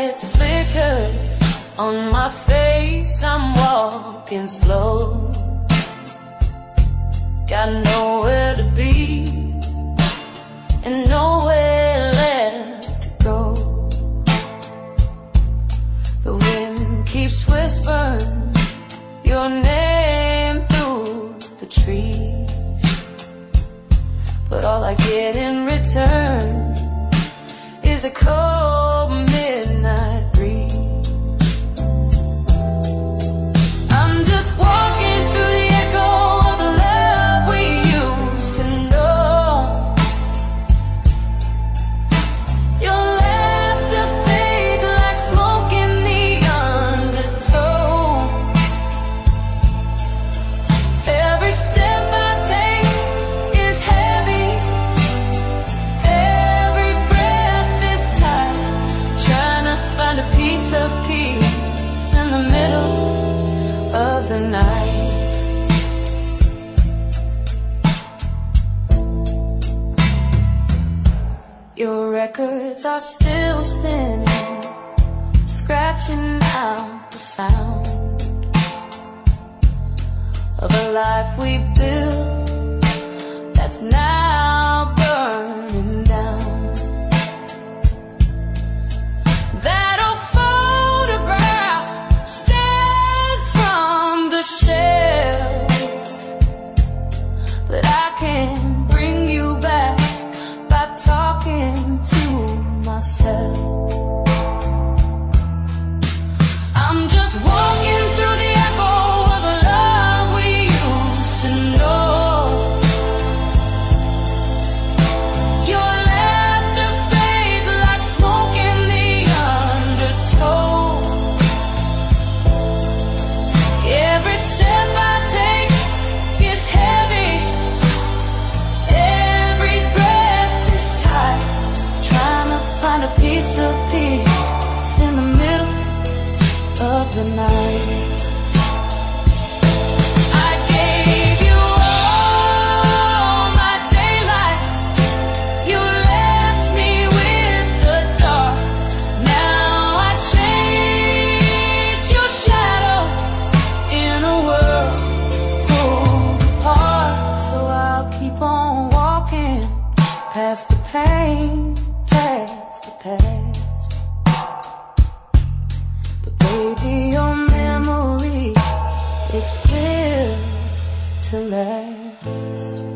lights flickers on my face. I'm walking slow, got nowhere to be and nowhere left to go. The wind keeps whispering your name through the trees, but all I get in return is a cold midnight breeze. I'm just walking through the echo of the love we used to know. Your laughter fades like smoke in the undertow. Every step I take is heavy, every breath is tight, trying to find a piece of peace in the middle of the night. Your records are still spinning, scratching out the sound of a life we built that's now burning down. That old photograph stands from the shelf, but I can't bring you back by talking to myself. I'm just walking through the echo of the love we used to know. Your laughter fades like smoke in the undertow. Every step I take is heavy, every breath is tight, trying to find a piece of peace in the middle of the night. I gave you all my daylight, you left me with the dark. Now I chase your shadow in a world pulled apart. So I'll keep on walking past the pain, past the past. But baby, your memory is built to last.